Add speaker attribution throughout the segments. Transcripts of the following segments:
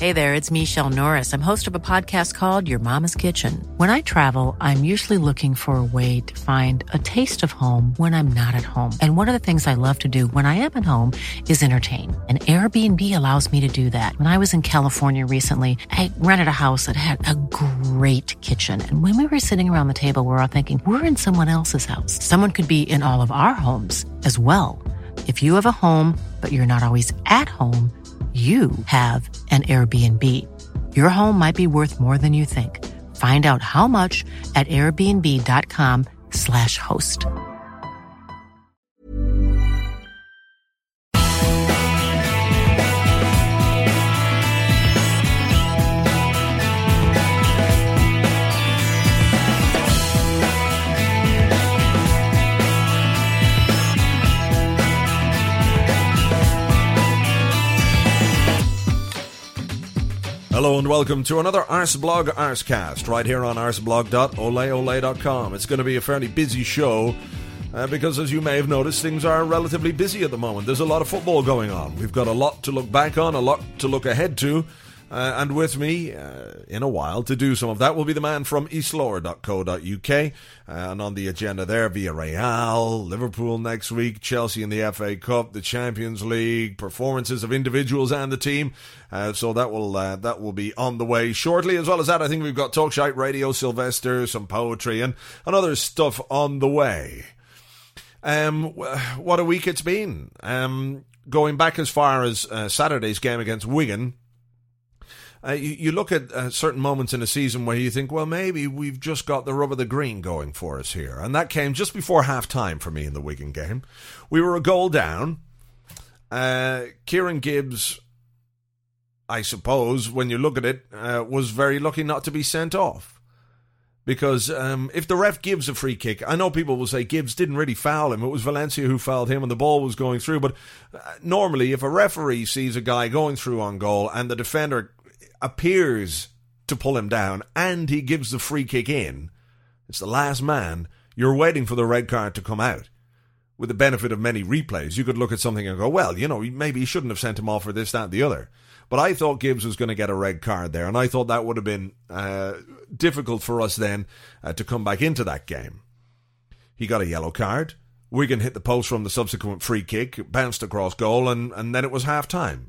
Speaker 1: Hey there, it's Michelle Norris. I'm host of a podcast called Your Mama's Kitchen. When I travel, I'm usually looking for a way to find a taste of home when I'm not at home. And one of the things I love to do when I am at home is entertain. And Airbnb allows me to do that. When I was in California recently, I rented a house that had a great kitchen. And when we were sitting around the table, we were all thinking, we're in someone else's house. Someone could be in all of our homes as well. If you have a home, but you're not always at home, you have an Airbnb. Your home might be worth more than you think. Find out how much at airbnb.com/host.
Speaker 2: Hello and welcome to another Arseblog Arsecast right here on arseblog.oleole.com. It's going to be a fairly busy show because, as you may have noticed, things are relatively busy at the moment. There's a lot of football going on. We've got a lot to look back on, a lot to look ahead to, and with me in a while to do some of that will be the man from eastlower.co.uk, and on the agenda there, Villarreal, Liverpool next week, Chelsea in the FA Cup, the Champions League, performances of individuals and the team. So that will be on the way shortly. As well as that, I think we've got Talkshite Radio, Sylvester, some poetry, and other stuff on the way. What a week it's been. Going back as far as Saturday's game against Wigan, you look at certain moments in a season where you think, well, maybe we've just got the rub of the green going for us here. And that came just before half-time for me in the Wigan game. We were a goal down. Kieran Gibbs, I suppose, when you look at it, was very lucky not to be sent off. Because if the ref gives a free kick, I know people will say Gibbs didn't really foul him. It was Valencia who fouled him and the ball was going through. But normally, if a referee sees a guy going through on goal and the defender appears to pull him down and he gives the free kick in, it's the last man, you're waiting for the red card to come out. With the benefit of many replays, you could look at something and go, well, maybe he shouldn't have sent him off for this, that, and the other. But I thought Gibbs was going to get a red card there, and I thought that would have been difficult for us then to come back into that game. He got a yellow card. Wigan hit the post from the subsequent free kick, bounced across goal, and then it was half-time.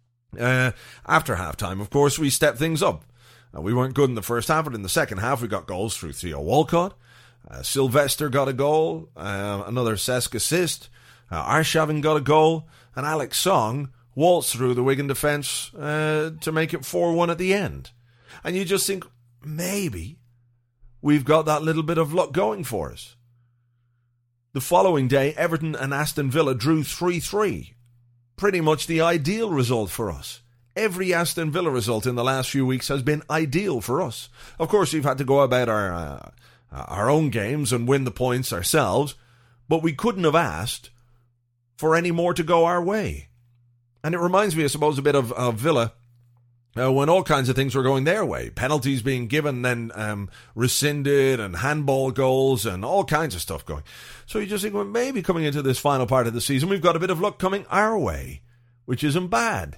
Speaker 2: After half-time, of course, we stepped things up. We weren't good in the first half, but in the second half we got goals through Theo Walcott. Sylvester got a goal, another Cesc assist. Arshavin got a goal, and Alex Song waltzed through the Wigan defence to make it 4-1 at the end. And you just think, maybe we've got that little bit of luck going for us. The following day, Everton and Aston Villa drew 3-3. Pretty much the ideal result for us. Every Aston Villa result in the last few weeks has been ideal for us. Of course, we've had to go about our own games and win the points ourselves, but we couldn't have asked for any more to go our way. And it reminds me, I suppose, a bit of Villa when all kinds of things were going their way. Penalties being given, then rescinded, and handball goals, and all kinds of stuff going. So you just think, well, maybe coming into this final part of the season, we've got a bit of luck coming our way, which isn't bad.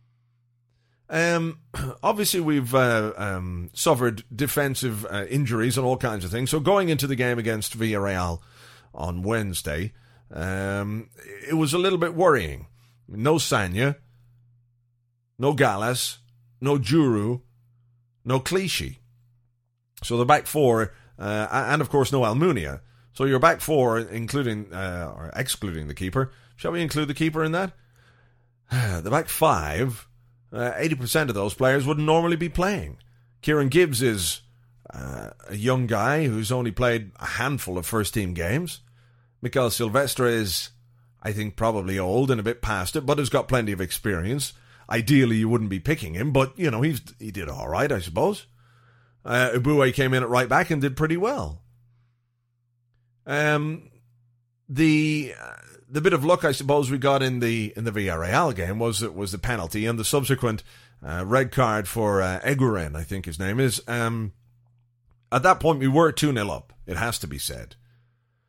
Speaker 2: Obviously, we've suffered defensive injuries and all kinds of things. So going into the game against Villarreal on Wednesday, it was a little bit worrying. No Sanya, no Gallas, no Juru, no Clichy. So the back four, and of course no Almunia. So your back four, including or excluding the keeper. Shall we include the keeper in that? The back five, 80% of those players wouldn't normally be playing. Kieran Gibbs is a young guy who's only played a handful of first-team games. Mikel Silvestre is, I think, probably old and a bit past it, but has got plenty of experience. Ideally, you wouldn't be picking him, but, he did all right, I suppose. Eboué came in at right back and did pretty well. The bit of luck, I suppose, we got in the Villarreal game was the penalty and the subsequent red card for Eguren, I think his name is. At that point, we were 2-0 up, it has to be said.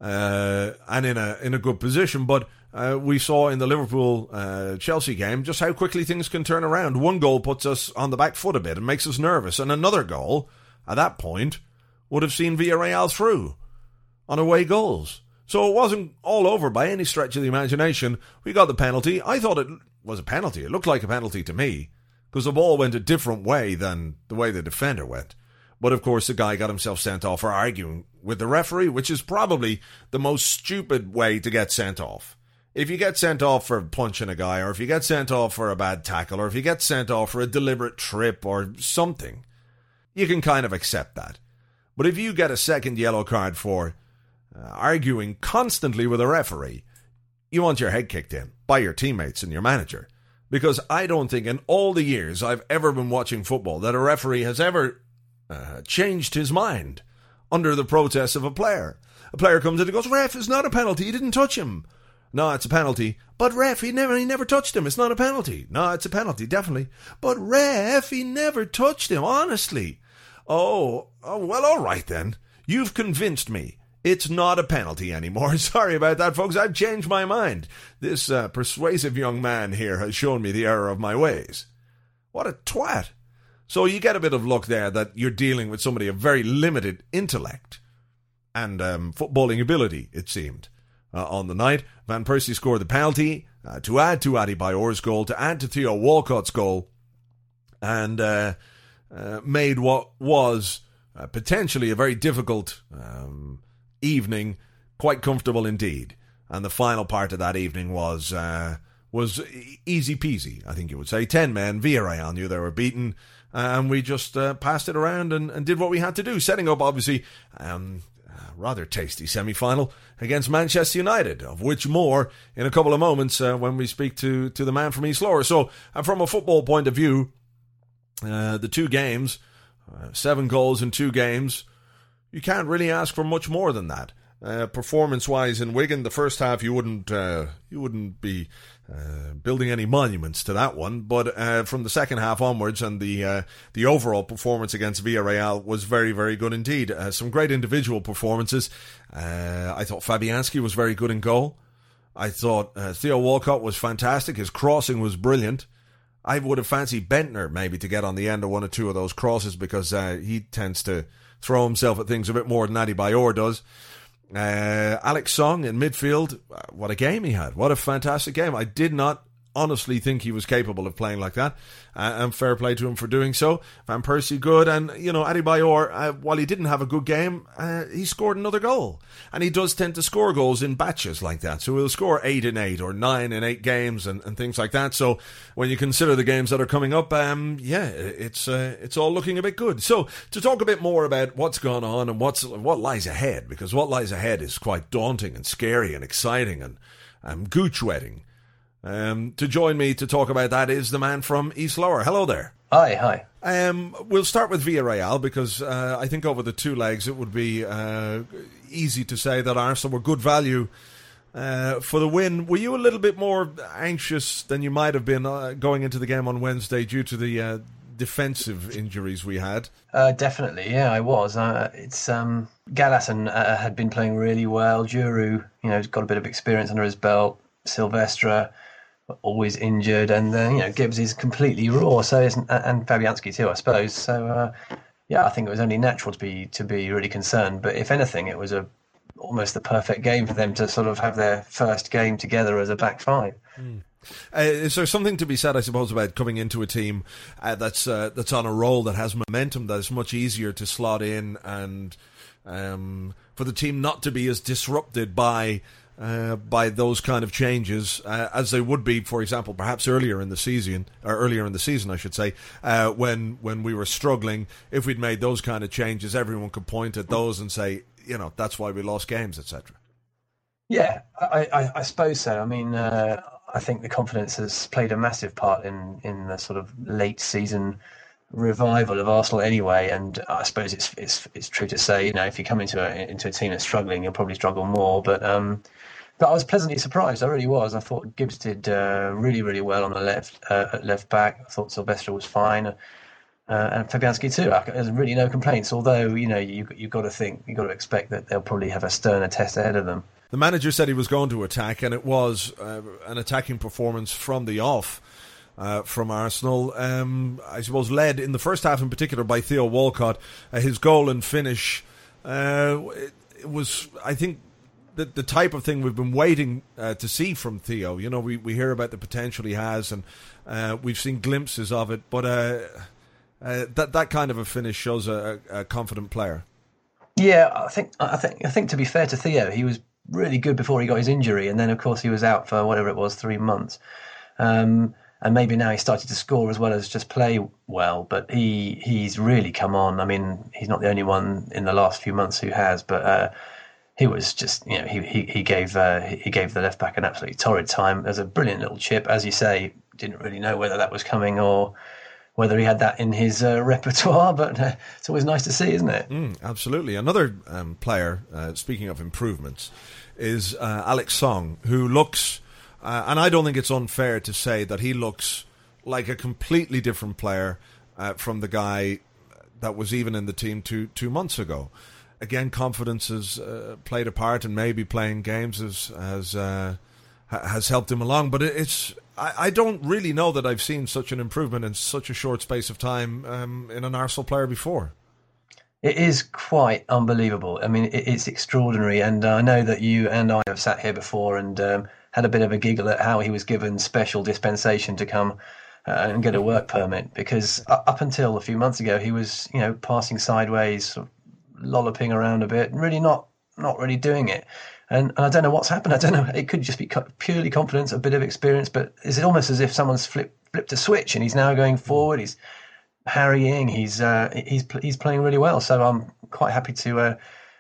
Speaker 2: and in a good position. But we saw in the Liverpool Chelsea game just how quickly things can turn around. One goal puts us on the back foot a bit and makes us nervous, and another goal at that point would have seen Villarreal through on away goals. So it wasn't all over by any stretch of the imagination. We got the penalty. I thought it was a penalty. It looked like a penalty to me because the ball went a different way than the way the defender went. But of course, the guy got himself sent off for arguing with the referee, which is probably the most stupid way to get sent off. If you get sent off for punching a guy, or if you get sent off for a bad tackle, or if you get sent off for a deliberate trip or something, you can kind of accept that. But if you get a second yellow card for arguing constantly with a referee, you want your head kicked in by your teammates and your manager. Because I don't think in all the years I've ever been watching football that a referee has ever changed his mind under the protest of a player. A player comes in and goes, "Ref, it's not a penalty, he didn't touch him." "No, it's a penalty." "But ref, he never touched him, it's not a penalty." "No, it's a penalty, definitely." "But ref, he never touched him, honestly." Oh, well, all right then. You've convinced me. It's not a penalty anymore. Sorry about that, folks. I've changed my mind. This persuasive young man here has shown me the error of my ways. What a twat. So you get a bit of luck there that you're dealing with somebody of very limited intellect and footballing ability, it seemed. On the night, Van Persie scored the penalty to add to Adebayor's goal, to add to Theo Walcott's goal, and made what was potentially a very difficult evening quite comfortable indeed. And the final part of that evening was easy peasy, I think you would say. 10 men, Villarreal knew they were beaten, and we just passed it around and did what we had to do, setting up, obviously, rather tasty semi-final against Manchester United, of which more in a couple of moments when we speak to the man from East Lower. So, from a football point of view, the two games, 7 goals in 2 games, you can't really ask for much more than that. Performance-wise in Wigan, the first half you wouldn't be building any monuments to that one, but from the second half onwards, and the overall performance against Villarreal was very, very good indeed. Some great individual performances. I thought Fabianski was very good in goal. I thought Theo Walcott was fantastic. His crossing was brilliant. I would have fancied Bentner maybe to get on the end of one or two of those crosses, because he tends to throw himself at things a bit more than Adebayor does. Alex Song in midfield, what a game he had. What a fantastic game. I did not honestly think he was capable of playing like that, and fair play to him for doing so. Van Persie good, and Adebayor, while he didn't have a good game, he scored another goal, and he does tend to score goals in batches like that, so he'll score 8 in 8 or 9 in 8 games and things like that. So when you consider the games that are coming up, it's all looking a bit good. So to talk a bit more about what's gone on and what lies ahead, because what lies ahead is quite daunting and scary and exciting and gooch-wetting. To join me to talk about that is the man from East Lower. Hello there.
Speaker 3: Hi.
Speaker 2: We'll start with Villarreal, because I think over the 2 legs it would be easy to say that Arsenal were good value for the win. Were you a little bit more anxious than you might have been going into the game on Wednesday due to the defensive injuries we had?
Speaker 3: Definitely, yeah, I was. It's Gallas had been playing really well. Giroud, got a bit of experience under his belt. Silvestre, always injured, and Gibbs is completely raw. So and Fabianski too, I suppose. So I think it was only natural to be really concerned. But if anything, it was almost the perfect game for them to sort of have their first game together as a back five.
Speaker 2: Is there something to be said, I suppose, about coming into a team that's on a roll, that has momentum, that is much easier to slot in, and for the team not to be as disrupted by those kind of changes as they would be, for example, perhaps earlier in the season, I should say, when we were struggling. If we'd made those kind of changes, everyone could point at those and say, that's why we lost games, etc.
Speaker 3: Yeah, I suppose so. I mean, I think the confidence has played a massive part in the sort of late season revival of Arsenal anyway, and I suppose it's true to say, if you come into a team that's struggling, you'll probably struggle more. But I was pleasantly surprised. I really was. I thought Gibbs did really, really well on the left back. I thought Silvestre was fine. and Fabianski too. There's really no complaints. Although you've got to expect that they'll probably have a sterner test ahead of them.
Speaker 2: The manager said he was going to attack, and it was an attacking performance from the off from Arsenal. I suppose led in the first half in particular by Theo Walcott. His goal and finish, it was, I think, the type of thing we've been waiting to see from Theo. We hear about the potential he has, and we've seen glimpses of it, but that kind of a finish shows a confident player.
Speaker 3: Yeah, I think to be fair to Theo, he was really good before he got his injury, and then of course he was out for whatever it was, 3 months. And maybe now he started to score as well as just play well, but he's really come on. I mean, he's not the only one in the last few months who has, but he was just, he gave the left back an absolutely torrid time. There's a brilliant little chip, as you say. Didn't really know whether that was coming or whether he had that in his repertoire, but it's always nice to see, isn't it?
Speaker 2: Absolutely. Another player, speaking of improvements, is Alex Song, who looks, and I don't think it's unfair to say that he looks like a completely different player from the guy that was even in the team two months ago. Again, confidence has played a part, and maybe playing games has helped him along, but I don't really know that I've seen such an improvement in such a short space of time in an Arsenal player before.
Speaker 3: It is quite unbelievable. I mean, it's extraordinary, and I know that you and I have sat here before and had a bit of a giggle at how he was given special dispensation to come and get a work permit, because up until a few months ago he was, passing sideways, sort of lolloping around a bit, and really not really doing it. And I don't know what's happened. I don't know. It could just be purely confidence, a bit of experience, but it's almost as if someone's flipped a switch and he's now going forward. He's harrying. He's playing really well. So I'm quite happy to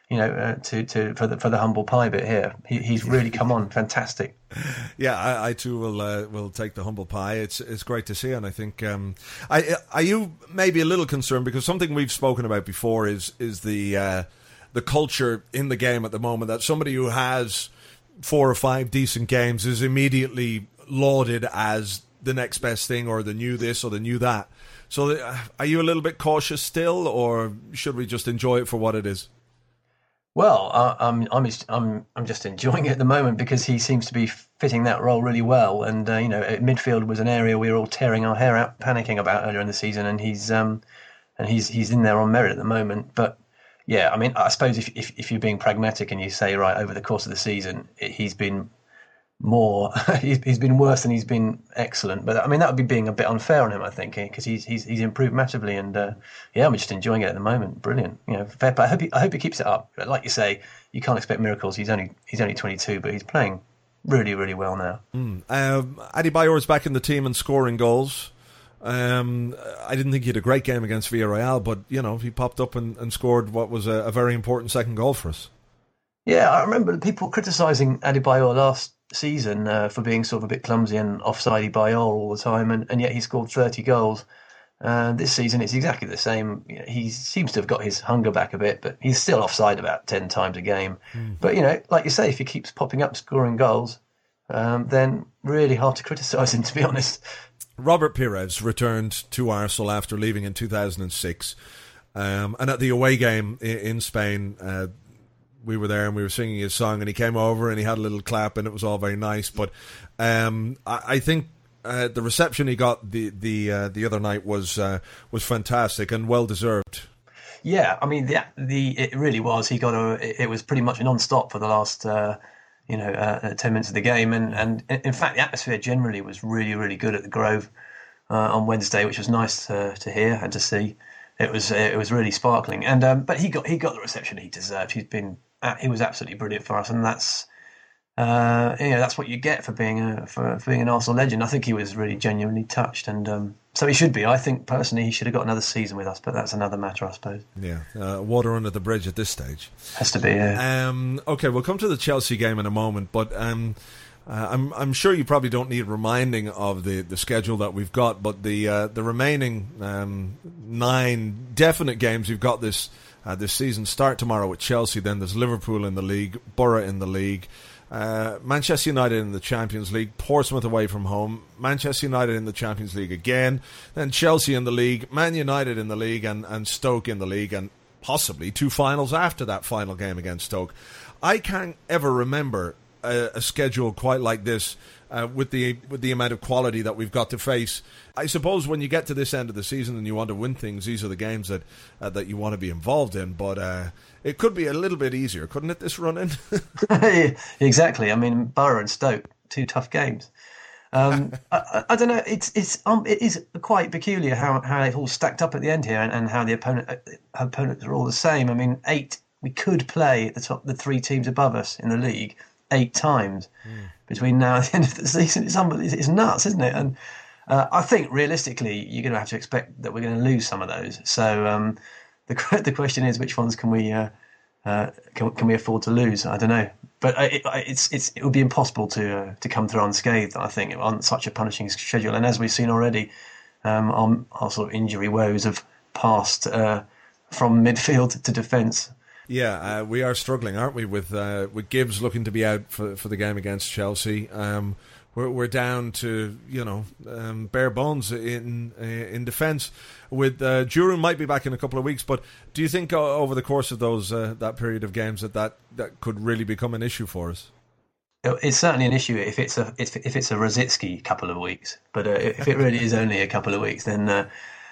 Speaker 3: for the humble pie bit here. He's really come on, fantastic.
Speaker 2: Yeah, I too will take the humble pie. It's great to see, and I think are you maybe a little concerned, because something we've spoken about before is the culture in the game at the moment, that somebody who has 4 or 5 decent games is immediately lauded as the next best thing, or the new this or the new that. So are you a little bit cautious still, or should we just enjoy it for what it is?
Speaker 3: Well, I'm just enjoying it at the moment, because he seems to be fitting that role really well. And midfield was an area we were all tearing our hair out, panicking about earlier in the season, and he's in there on merit at the moment. But yeah, I mean, I suppose if you're being pragmatic and you say, right, over the course of the season, he's been more, he's been worse than he's been excellent. But I mean, that would be being a bit unfair on him, I think, because he's improved massively, and I'm just enjoying it at the moment. Brilliant, fair play. I hope he keeps it up. But like you say, you can't expect miracles. He's only 22, but he's playing really, really well now.
Speaker 2: Adebayor's back in the team and scoring goals. I didn't think he had a great game against Villarreal, but he popped up and scored what was a very important second goal for us.
Speaker 3: Yeah, I remember people criticising Adebayor last season for being sort of a bit clumsy and offsidey Bayor all the time, and yet he scored 30 goals. This season it's exactly the same. He seems to have got his hunger back a bit, but he's still offside about 10 times a game. But like you say, if he keeps popping up scoring goals, then really hard to criticise him, to be honest.
Speaker 2: Robert Pires returned to Arsenal after leaving in 2006, and at the away game in Spain, we were there and we were singing his song, and he came over and he had a little clap, and it was all very nice. But I think the reception he got the other night was fantastic and well deserved. Yeah,
Speaker 3: I mean it really was. It was pretty much non-stop for the last 10 minutes of the game, and in fact the atmosphere generally was really, really good at the Grove on Wednesday, which was nice to hear and to see. It was really sparkling, and but he got the reception he deserved. He was absolutely brilliant for us, and that's that's what you get for being an Arsenal legend. I think he was really genuinely touched, and so he should be. I think personally he should have got another season with us, but that's another matter, I suppose.
Speaker 2: Yeah, water under the bridge at this stage.
Speaker 3: Has to be. Yeah.
Speaker 2: Okay, we'll come to the Chelsea game in a moment, but I'm sure you probably don't need reminding of the schedule that we've got, but the remaining 9 definite games we've got this season start tomorrow with Chelsea. Then there's Liverpool in the league, Borough in the league. Manchester United in the Champions League, Portsmouth away from home, Manchester United in the Champions League again, then Chelsea in the league, Man United in the league, and Stoke in the league, and possibly 2 finals after that final game against Stoke. I can't ever remember a schedule quite like this, with the amount of quality that we've got to face. I suppose when you get to this end of the season and you want to win things, these are the games that you want to be involved in. But it could be a little bit easier, couldn't it, this run-in?
Speaker 3: Exactly. I mean, Borough and Stoke, 2 tough games. I don't know. It is quite peculiar how they've all stacked up at the end here, and how the opponents are all the same. I mean, 8 we could play the 3 teams above us in the league 8 times between now and the end of the season. It's nuts, isn't it? And I think realistically, you're going to have to expect that we're going to lose some of those. So the question is, which ones can we afford to lose? I don't know, but it would be impossible to come through unscathed, I think, on such a punishing schedule. And as we've seen already, our sort of injury woes have passed from midfield to defence.
Speaker 2: Yeah, we are struggling, aren't we, with Gibbs looking to be out for the game against Chelsea. We're down to bare bones in defence. With Giroud might be back in a couple of weeks, but do you think over the course of those that period of games that could really become an issue for us?
Speaker 3: It's certainly an issue if it's a Rosicky couple of weeks, but if it really is only a couple of weeks, then.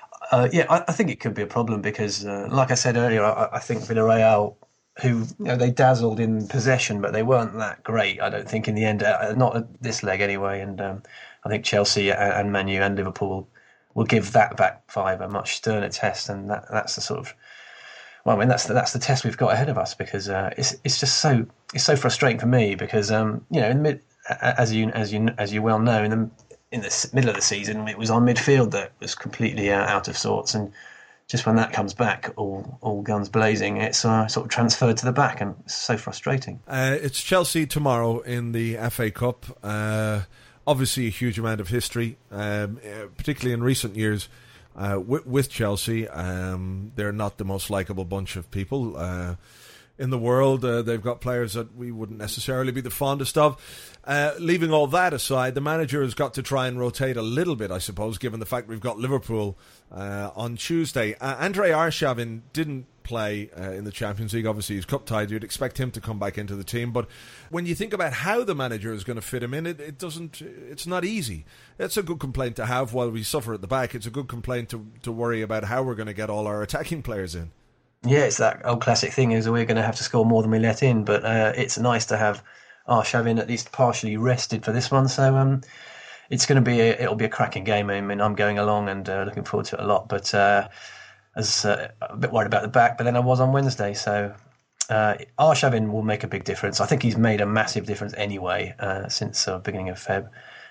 Speaker 3: I think it could be a problem because, like I said earlier, I think Villarreal, who they dazzled in possession, but they weren't that great, I don't think, in the end, not at this leg anyway. And I think Chelsea and Man U and Liverpool will give that back 5 a much sterner test, and that's the sort of, well, I mean, that's the test we've got ahead of us, because it's just so frustrating for me because in the mid, as you well know, in the middle of the season, it was our midfield that was completely out of sorts, and just when that comes back, all guns blazing, it's sort of transferred to the back, and it's so frustrating.
Speaker 2: It's Chelsea tomorrow in the FA Cup. Obviously, a huge amount of history, particularly in recent years with Chelsea. They're not the most likeable bunch of people in the world. They've got players that we wouldn't necessarily be the fondest of. Leaving all that aside, the manager has got to try and rotate a little bit, I suppose, given the fact we've got Liverpool on Tuesday. Andrei Arshavin didn't play in the Champions League. Obviously, he's cup tied. You'd expect him to come back into the team. But when you think about how the manager is going to fit him in, it's not easy. It's a good complaint to have while we suffer at the back. It's a good complaint to worry about how we're going to get all our attacking players in.
Speaker 3: Yeah, it's that old classic thing, is we're going to have to score more than we let in, but it's nice to have Arshavin at least partially rested for this one. So it'll be a cracking game. I mean, I'm going along and looking forward to it a lot, but as a bit worried about the back, but then I was on Wednesday, so Arshavin will make a big difference. I think he's made a massive difference anyway since the beginning of Feb.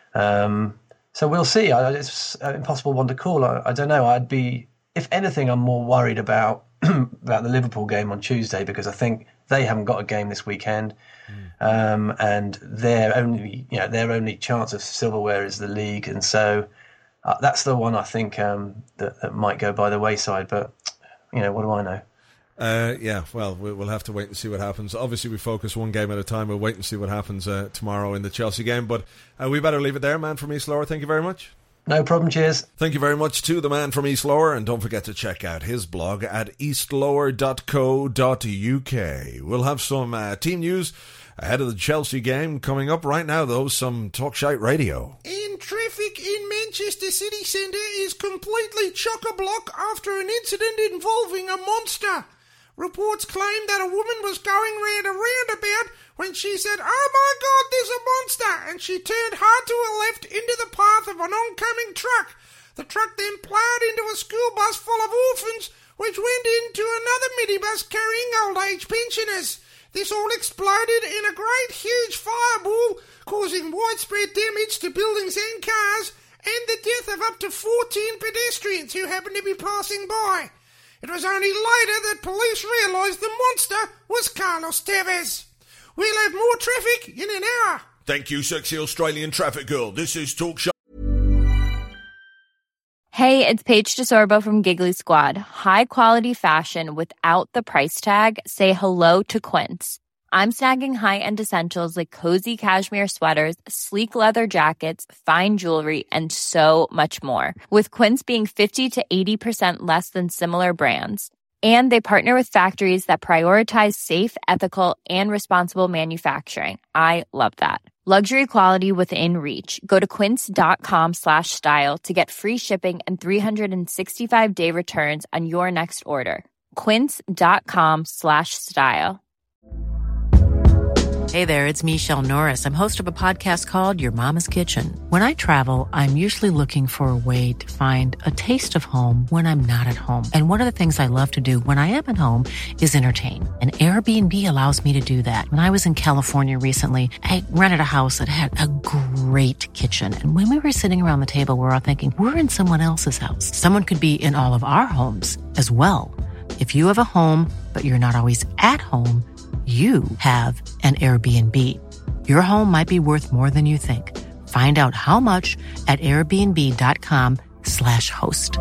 Speaker 3: So we'll see. It's an impossible one to call. I don't know. I'd be, if anything, I'm more worried about the Liverpool game on Tuesday, because I think they haven't got a game this weekend, and their only chance of silverware is the league, and so that's the one I think that might go by the wayside. But what do I know?
Speaker 2: Well, we'll have to wait and see what happens. Obviously, we focus one game at a time. We'll wait and see what happens tomorrow in the Chelsea game. But we better leave it there, man from East Lower. Thank you very much.
Speaker 3: No problem, cheers.
Speaker 2: Thank you very much to the man from East Lower, and don't forget to check out his blog at eastlower.co.uk. We'll have some team news ahead of the Chelsea game coming up. Right now, though, some Talkshite Radio.
Speaker 4: In traffic in Manchester city centre is completely chock-a-block after an incident involving a monster. Reports claim that a woman was going round a roundabout when she said, "Oh my God, there's a monster," and she turned hard to her left into the path of an oncoming truck. The truck then ploughed into a school bus full of orphans, which went into another minibus carrying old age pensioners. This all exploded in a great huge fireball, causing widespread damage to buildings and cars, and the death of up to 14 pedestrians who happened to be passing by. It was only later that police realised the monster was Carlos Tevez. We'll have more traffic in an hour.
Speaker 2: Thank you, sexy Australian traffic girl. This is Talkshite.
Speaker 5: Hey, it's Paige DeSorbo from Giggly Squad. High quality fashion without the price tag. Say hello to Quince. I'm snagging high-end essentials like cozy cashmere sweaters, sleek leather jackets, fine jewelry, and so much more. With Quince being 50 to 80% less than similar brands. And they partner with factories that prioritize safe, ethical, and responsible manufacturing. I love that. Luxury quality within reach. Go to quince.com/style to get free shipping and 365-day returns on your next order. Quince.com/style.
Speaker 1: Hey there, it's Michelle Norris. I'm host of a podcast called Your Mama's Kitchen. When I travel, I'm usually looking for a way to find a taste of home when I'm not at home. And one of the things I love to do when I am at home is entertain. And Airbnb allows me to do that. When I was in California recently, I rented a house that had a great kitchen. And when we were sitting around the table, we were all thinking, we're in someone else's house. Someone could be in all of our homes as well. If you have a home, but you're not always at home, you have an Airbnb. Your home might be worth more than you think. Find out how much at airbnb.com/host.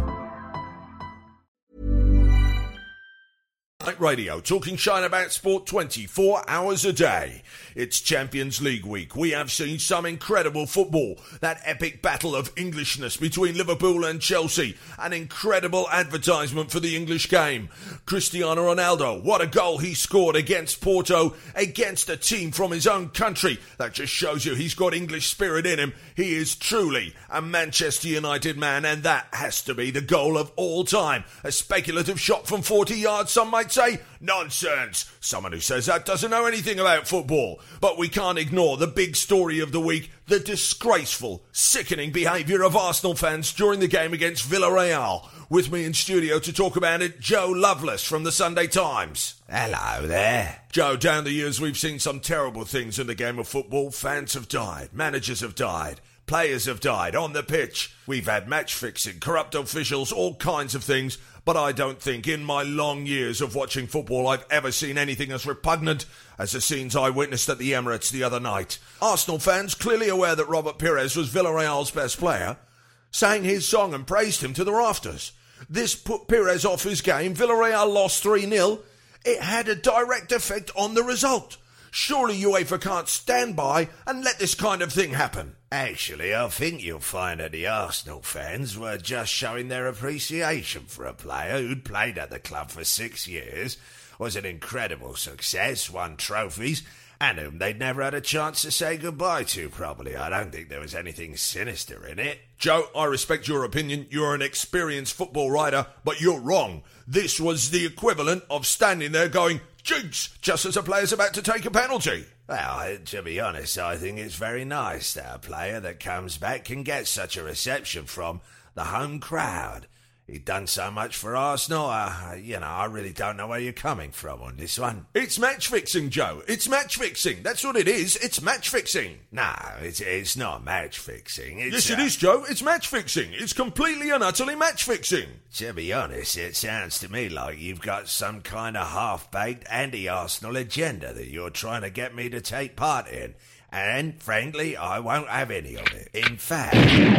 Speaker 2: Radio, talking shine about sport 24 hours a day. It's Champions League week. We have seen some incredible football. That epic battle of Englishness between Liverpool and Chelsea. An incredible advertisement for the English game. Cristiano Ronaldo, what a goal he scored against Porto, against a team from his own country. That just shows you he's got English spirit in him. He is truly a Manchester United man, and that has to be the goal of all time. A speculative shot from 40 yards, some might say. Nonsense. Someone who says that doesn't know anything about football. But we can't ignore the big story of the week, the disgraceful, sickening behaviour of Arsenal fans during the game against Villarreal. With me in studio to talk about it, Joe Lovelace from the Sunday Times.
Speaker 6: Hello there.
Speaker 2: Joe, down the years we've seen some terrible things in the game of football. Fans have died, managers have died, players have died on the pitch. We've had match fixing, corrupt officials, all kinds of things. But I don't think in my long years of watching football I've ever seen anything as repugnant as the scenes I witnessed at the Emirates the other night. Arsenal fans, clearly aware that Robert Pires was Villarreal's best player, sang his song and praised him to the rafters. This put Pires off his game. Villarreal lost 3-0. It had a direct effect on the result. Surely UEFA can't stand by and let this kind of thing happen.
Speaker 6: Actually, I think you'll find that the Arsenal fans were just showing their appreciation for a player who'd played at the club for 6 years, was an incredible success, won trophies, and whom they'd never had a chance to say goodbye to, probably. I don't think there was anything sinister in it.
Speaker 2: Joe, I respect your opinion. You're an experienced football writer, but you're wrong. This was the equivalent of standing there going, jinx, just as a player's about to take a penalty.
Speaker 6: Well, to be honest, I think it's very nice that a player that comes back can get such a reception from the home crowd. He'd done so much for Arsenal, I really don't know where you're coming from on this one.
Speaker 2: It's match fixing, Joe. It's match fixing. That's what it is. It's match fixing.
Speaker 6: No, it's not match fixing.
Speaker 2: Yes, it is, Joe. It's match fixing. It's completely and utterly match fixing.
Speaker 6: To be honest, it sounds to me like you've got some kind of half-baked anti-Arsenal agenda that you're trying to get me to take part in. And, frankly, I won't have any of it. In fact...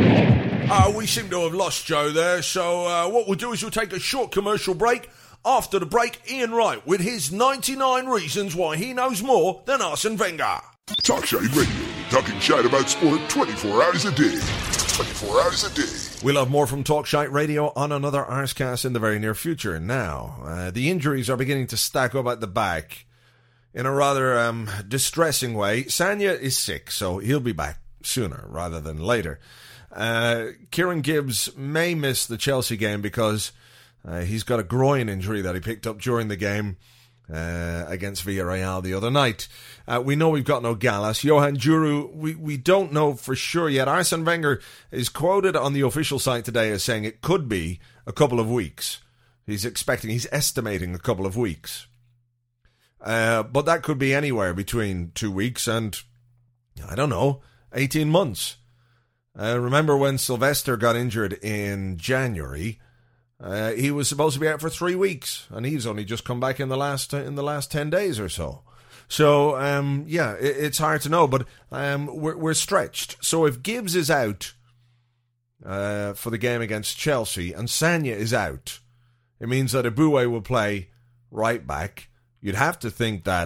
Speaker 2: we seem to have lost Joe there, so what we'll do is we'll take a short commercial break. After the break, Ian Wright with his 99 reasons why he knows more than Arsene Wenger.
Speaker 7: Talk Shite Radio, talking shite about sport 24 hours a day. 24 hours a day.
Speaker 2: We'll have more from Talk Shite Radio on another Arsecast in the very near future. Now, the injuries are beginning to stack up at the back in a rather distressing way. Sagna is sick, so he'll be back sooner rather than later. Kieran Gibbs may miss the Chelsea game because he's got a groin injury that he picked up during the game against Villarreal the other night. We know we've got no Gallas. Johan Djourou, we don't know for sure yet. Arsene Wenger is quoted on the official site today as saying it could be a couple of weeks. He's estimating a couple of weeks. But that could be anywhere between 2 weeks and, 18 months. Remember when Sylvester got injured in January? He was supposed to be out for 3 weeks, and he's only just come back in the last 10 days or so. So, it's hard to know, but we're stretched. So if Gibbs is out for the game against Chelsea and Sagna is out, it means that Eboué will play right back. You'd have to think that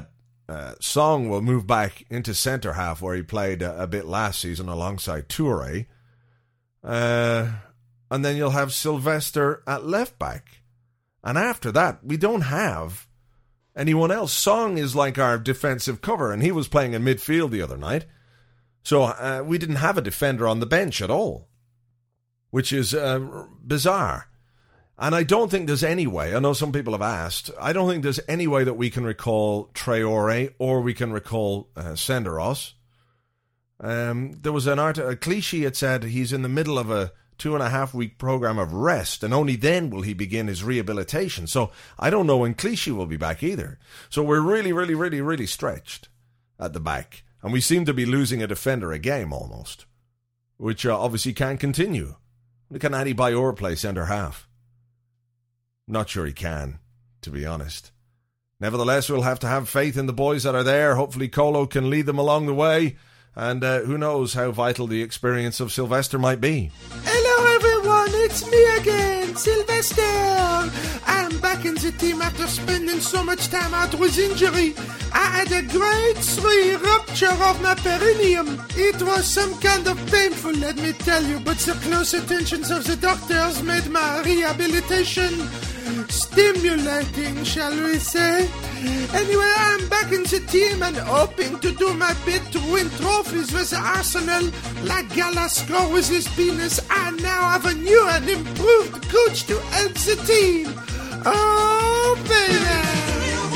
Speaker 2: Song will move back into centre-half where he played a bit last season alongside Toure. And then you'll have Sylvester at left-back. And after that, we don't have anyone else. Song is like our defensive cover, and he was playing in midfield the other night. So we didn't have a defender on the bench at all, which is bizarre. And I don't think there's any way, I know some people have asked, I don't think there's any way that we can recall Traore or we can recall Senderos. There was a Clichy had said he's in the middle of a 2.5-week program of rest, and only then will he begin his rehabilitation. So I don't know when Clichy will be back either. So we're really, really, really, really stretched at the back. And we seem to be losing a defender a game almost, which obviously can't continue. Can Adebayor play centre-half? Not sure he can, to be honest. Nevertheless, we'll have to have faith in the boys that are there. Hopefully Colo can lead them along the way. And who knows how vital the experience of Sylvester might be.
Speaker 4: Hello everyone, it's me again, Sylvester. I'm back in the team after spending so much time out with injury. I had a grade 3 rupture of my perineum. It was some kind of painful, let me tell you, but the close attentions of the doctors made my rehabilitation stimulating, shall we say. Anyway, I'm back in the team and hoping to do my bit to win trophies with Arsenal. Like Galasco with his penis, I now have a new and improved coach to help the team. Oh, baby!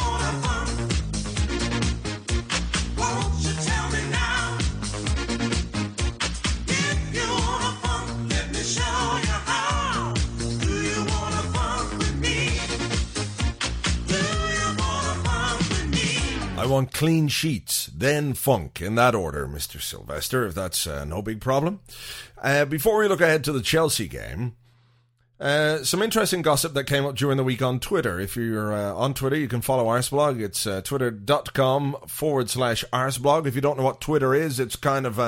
Speaker 2: I want clean sheets, then funk, in that order, Mr. Sylvester, if that's no big problem. Before we look ahead to the Chelsea game, some interesting gossip that came up during the week on Twitter. If you're on Twitter, you can follow Arseblog. It's twitter.com/Arseblog. If you don't know what Twitter is, it's kind of,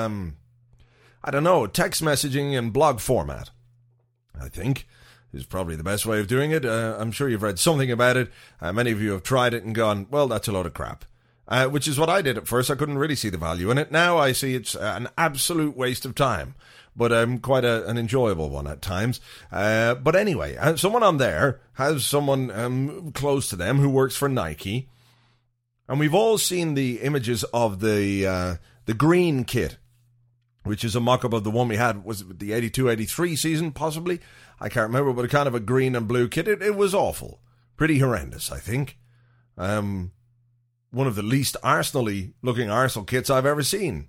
Speaker 2: text messaging in blog format, I think, is probably the best way of doing it. I'm sure you've read something about it. Many of you have tried it and gone, well, that's a load of crap. Which is what I did at first. I couldn't really see the value in it. Now I see it's an absolute waste of time, but quite an enjoyable one at times. But anyway, someone on there has someone close to them who works for Nike, and we've all seen the images of the green kit, which is a mock-up of the one we had, was it the 82-83 season, possibly? I can't remember, but a kind of a green and blue kit. It was awful. Pretty horrendous, I think. One of the least Arsenal-y looking Arsenal kits I've ever seen.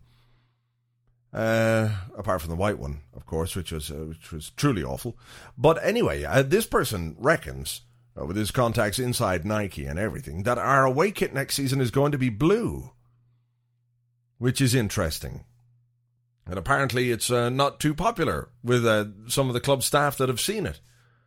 Speaker 2: Apart from the white one, of course, which was truly awful. But anyway, this person reckons, with his contacts inside Nike and everything, that our away kit next season is going to be blue, which is interesting. And apparently it's not too popular with some of the club staff that have seen it.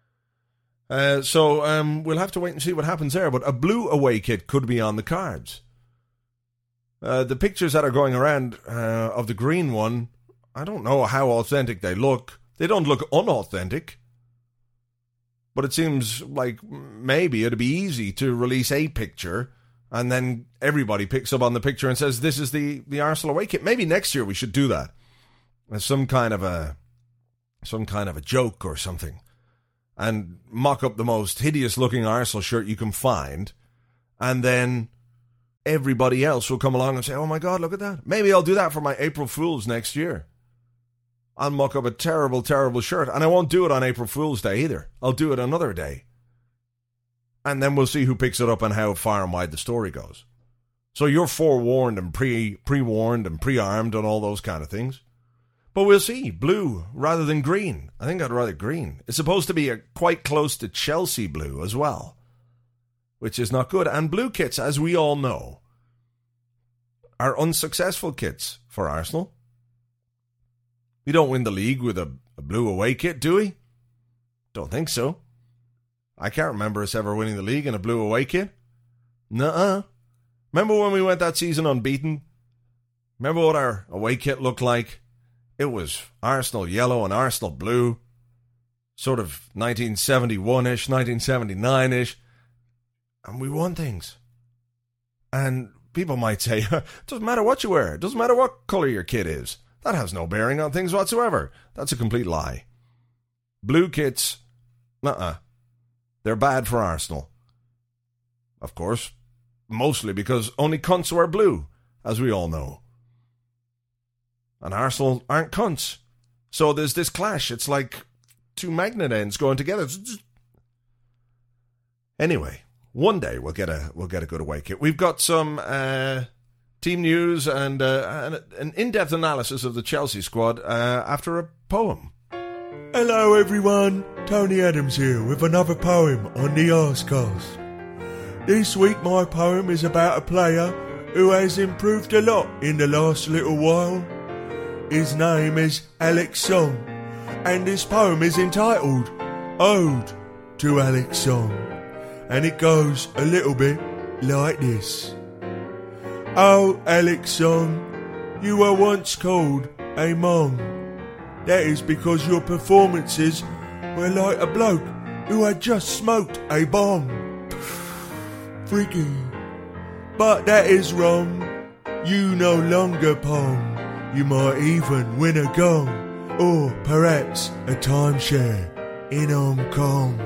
Speaker 2: So we'll have to wait and see what happens there. But a blue away kit could be on the cards. The pictures that are going around of the green one, I don't know how authentic they look. They don't look unauthentic. But it seems like maybe it'd be easy to release a picture and then everybody picks up on the picture and says, this is the Arsenal away kit. Maybe next year we should do that. As some kind of a joke or something. And mock up the most hideous-looking Arsenal shirt you can find, and then everybody else will come along and say, oh my God, look at that. Maybe I'll do that for my April Fools next year. I'll mock up a terrible, terrible shirt, and I won't do it on April Fool's Day either. I'll do it another day. And then we'll see who picks it up and how far and wide the story goes. So you're forewarned and pre-warned and pre-armed on all those kind of things. But we'll see. Blue rather than green. I think I'd rather green. It's supposed to be quite close to Chelsea blue as well, which is not good. And blue kits, as we all know, are unsuccessful kits for Arsenal. We don't win the league with a blue away kit, do we? Don't think so. I can't remember us ever winning the league in a blue away kit. Nuh-uh. Remember when we went that season unbeaten? Remember what our away kit looked like? It was Arsenal yellow and Arsenal blue, sort of 1971-ish, 1979-ish, and we won things. And people might say, it doesn't matter what you wear. It doesn't matter what colour your kit is. That has no bearing on things whatsoever. That's a complete lie. Blue kits, they're bad for Arsenal. Of course, mostly because only cunts wear blue, as we all know. And Arsenal aren't cunts. So there's this clash. It's like two magnet ends going together. Anyway, one day we'll get a good away kit. We've got some team news and an in-depth analysis of the Chelsea squad after a poem.
Speaker 8: Hello everyone, Tony Adams here with another poem on the Arsecast. This week my poem is about a player who has improved a lot in the last little while. His name is Alex Song, and this poem is entitled Ode to Alex Song, and it goes a little bit like this. Oh, Alex Song, you were once called a Mong. That is because your performances were like a bloke who had just smoked a bomb. Freaky. But that is wrong. You no longer pong. You might even win a gong, or perhaps a timeshare in Hong Kong.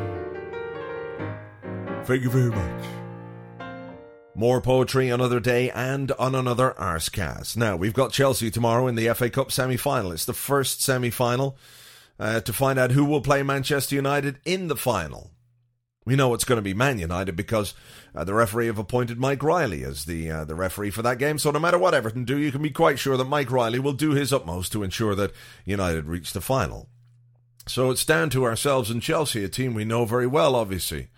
Speaker 8: Thank you very much.
Speaker 2: More poetry another day and on another Arsecast. Now, we've got Chelsea tomorrow in the FA Cup semi-final. It's the first semi-final to find out who will play Manchester United in the final. We know it's going to be Man United because the referee have appointed Mike Riley as the referee for that game. So no matter what Everton do, you can be quite sure that Mike Riley will do his utmost to ensure that United reach the final. So it's down to ourselves and Chelsea, a team we know very well, obviously.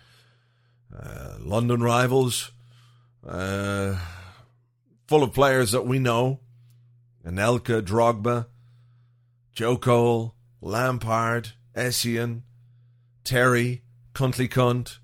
Speaker 2: London rivals, full of players that we know. Anelka, Drogba, Joe Cole, Lampard, Essien, Terry, Cuntley Cunt,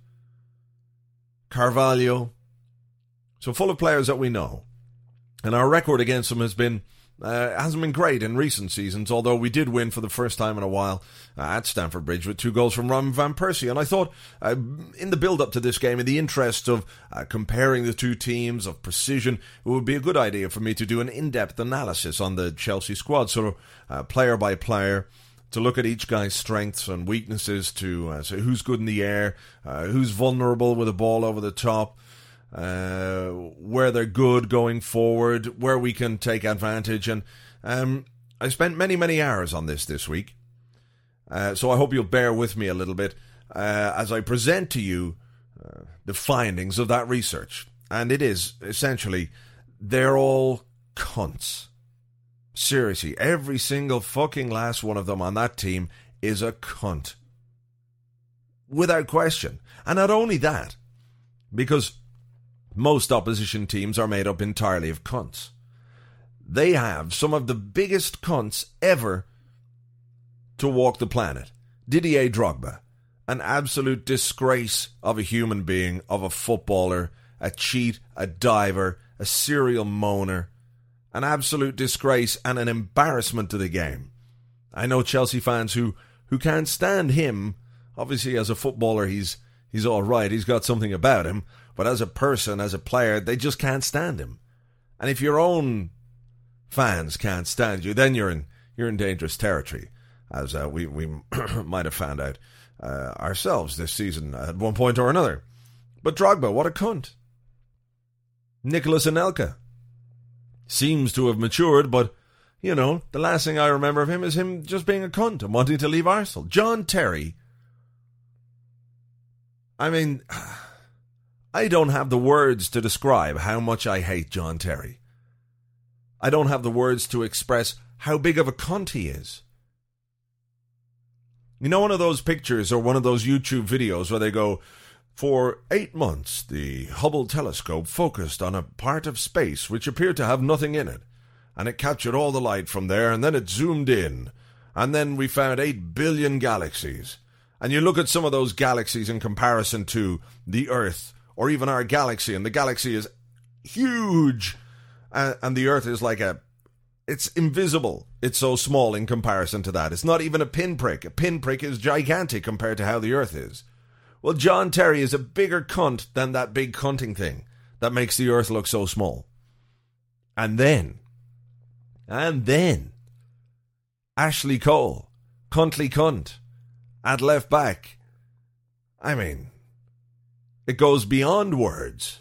Speaker 2: Carvalho. So full of players that we know. And our record against them hasn't been great in recent seasons, although we did win for the first time in a while at Stamford Bridge with 2 goals from Robin van Persie. And I thought, in the build-up to this game, in the interest of comparing the two teams, of precision, it would be a good idea for me to do an in-depth analysis on the Chelsea squad, sort of player by player, to look at each guy's strengths and weaknesses, to say who's good in the air, who's vulnerable with a ball over the top, where they're good going forward, where we can take advantage. And I spent many hours on this week, so I hope you'll bear with me a little bit as I present to you the findings of that research. And it is essentially, they're all cunts. Seriously, every single fucking last one of them on that team is a cunt. Without question. And not only that, because most opposition teams are made up entirely of cunts. They have some of the biggest cunts ever to walk the planet. Didier Drogba, an absolute disgrace of a human being, of a footballer, a cheat, a diver, a serial moaner, an absolute disgrace and an embarrassment to the game. I know Chelsea fans who can't stand him. Obviously, as a footballer, he's all right. He's got something about him. But as a person, as a player, they just can't stand him. And if your own fans can't stand you, then you're in dangerous territory, as we might have found out ourselves this season at one point or another. But Drogba, what a cunt. Nicolas Anelka seems to have matured, but, you know, the last thing I remember of him is him just being a cunt and wanting to leave Arsenal. John Terry. I mean, I don't have the words to describe how much I hate John Terry. I don't have the words to express how big of a cunt he is. You know, one of those pictures or one of those YouTube videos where they go, for 8 months, the Hubble telescope focused on a part of space which appeared to have nothing in it, and it captured all the light from there, and then it zoomed in, and then we found 8 billion galaxies. And you look at some of those galaxies in comparison to the Earth, or even our galaxy, and the galaxy is huge, and the Earth is like it's invisible. It's so small in comparison to that. It's not even a pinprick. A pinprick is gigantic compared to how the Earth is. Well, John Terry is a bigger cunt than that big cunting thing that makes the Earth look so small. And then, Ashley Cole, Cuntly Cunt, at left back. I mean, it goes beyond words.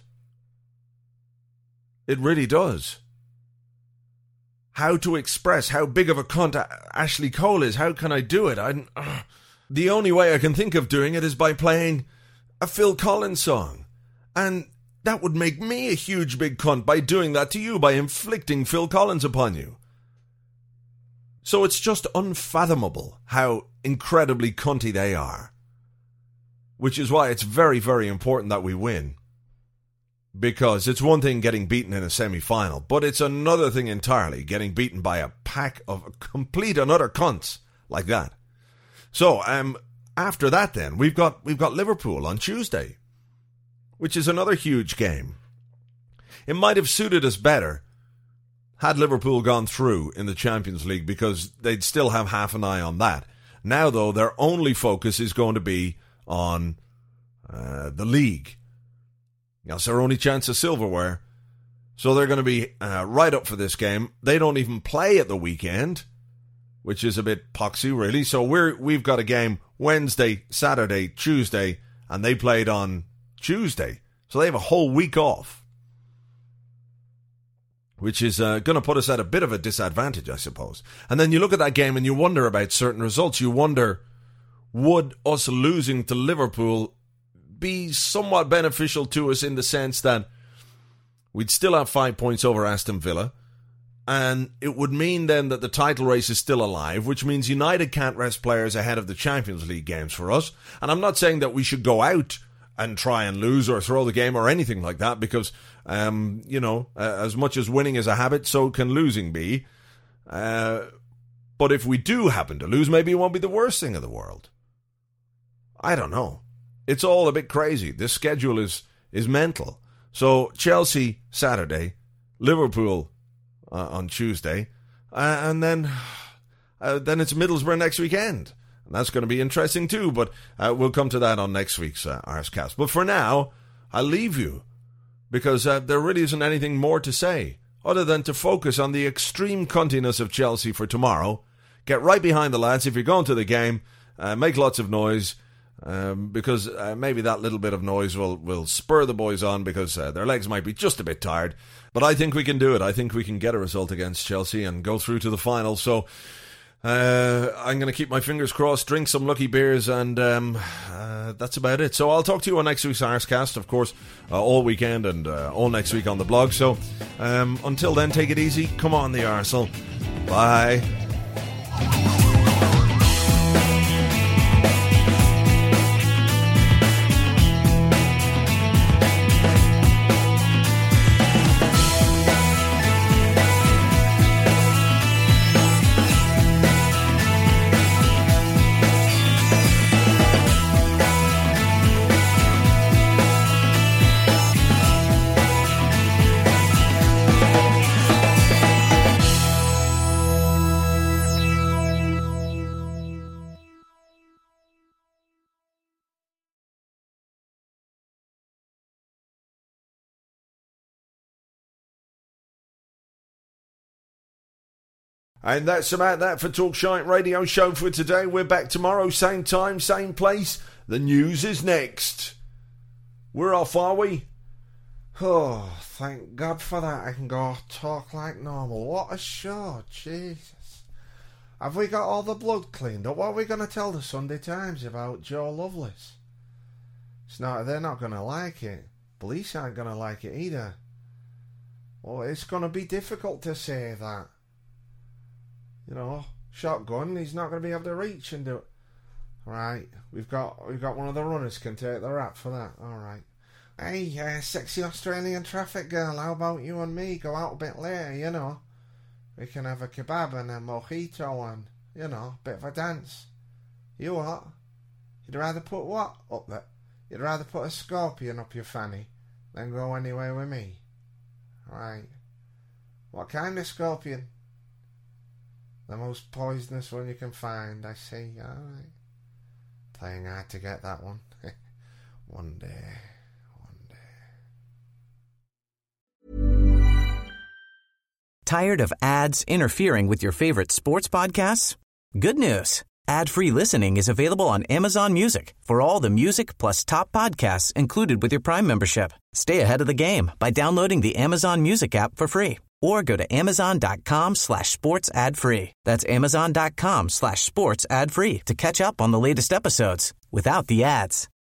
Speaker 2: It really does. How to express how big of a cunt Ashley Cole is. How can I do it? The only way I can think of doing it is by playing a Phil Collins song. And that would make me a huge big cunt by doing that to you, by inflicting Phil Collins upon you. So it's just unfathomable how incredibly cunty they are. Which is why it's very, very important that we win. Because it's one thing getting beaten in a semi-final, but it's another thing entirely getting beaten by a pack of complete and utter cunts like that. So, after that then, we've got Liverpool on Tuesday, which is another huge game. It might have suited us better had Liverpool gone through in the Champions League, because they'd still have half an eye on that. Now, though, their only focus is going to be on the league. That's their only chance of silverware. So they're going to be right up for this game. They don't even play at the weekend, which is a bit poxy, really. So we've got a game Wednesday, Saturday, Tuesday, and they played on Tuesday. So they have a whole week off, which is going to put us at a bit of a disadvantage, I suppose. And then you look at that game and you wonder about certain results. You wonder, would us losing to Liverpool be somewhat beneficial to us in the sense that we'd still have 5 points over Aston Villa, and it would mean then that the title race is still alive, which means United can't rest players ahead of the Champions League games for us. And I'm not saying that we should go out and try and lose or throw the game or anything like that, because, as much as winning is a habit, so can losing be. But if we do happen to lose, maybe it won't be the worst thing in the world. I don't know. It's all a bit crazy. This schedule is mental. So Chelsea Saturday, Liverpool on Tuesday, and then it's Middlesbrough next weekend. And that's going to be interesting too, but we'll come to that on next week's Arscast. But for now, I'll leave you, because there really isn't anything more to say other than to focus on the extreme cuntiness of Chelsea for tomorrow. Get right behind the lads if you're going to the game. Make lots of noise. Because maybe that little bit of noise will spur the boys on, because their legs might be just a bit tired. But I think we can do it. I think we can get a result against Chelsea and go through to the final. So I'm going to keep my fingers crossed, drink some lucky beers, and that's about it. So I'll talk to you on next week's Arscast, of course, all weekend and all next week on the blog. So until then, take it easy. Come on, the Arsenal. Bye. And that's about that for Talk Shite Radio Show for today. We're back tomorrow, same time, same place. The news is next. We're off, are we?
Speaker 4: Oh, thank God for that. I can go talk like normal. What a show, Jesus. Have we got all the blood cleaned up? What are we going to tell the Sunday Times about Joe Lovelace? They're not going to like it. Police aren't going to like it either. Well, it's going to be difficult to say that. Shotgun, he's not going to be able to reach and do it. Right, we've got one of the runners can take the rap for that. All right. Hey, sexy Australian traffic girl, how about you and me go out a bit later, We can have a kebab and a mojito and, a bit of a dance. You what? You'd rather put what up there? You'd rather put a scorpion up your fanny than go anywhere with me? Right. What kind of scorpion? The most poisonous one you can find, I see. All right. Playing hard to get that one. One day.
Speaker 9: Tired of ads interfering with your favorite sports podcasts? Good news. Ad-free listening is available on Amazon Music for all the music plus top podcasts included with your Prime membership. Stay ahead of the game by downloading the Amazon Music app for free or go to amazon.com/sports ad free. That's amazon.com/sports ad free to catch up on the latest episodes without the ads.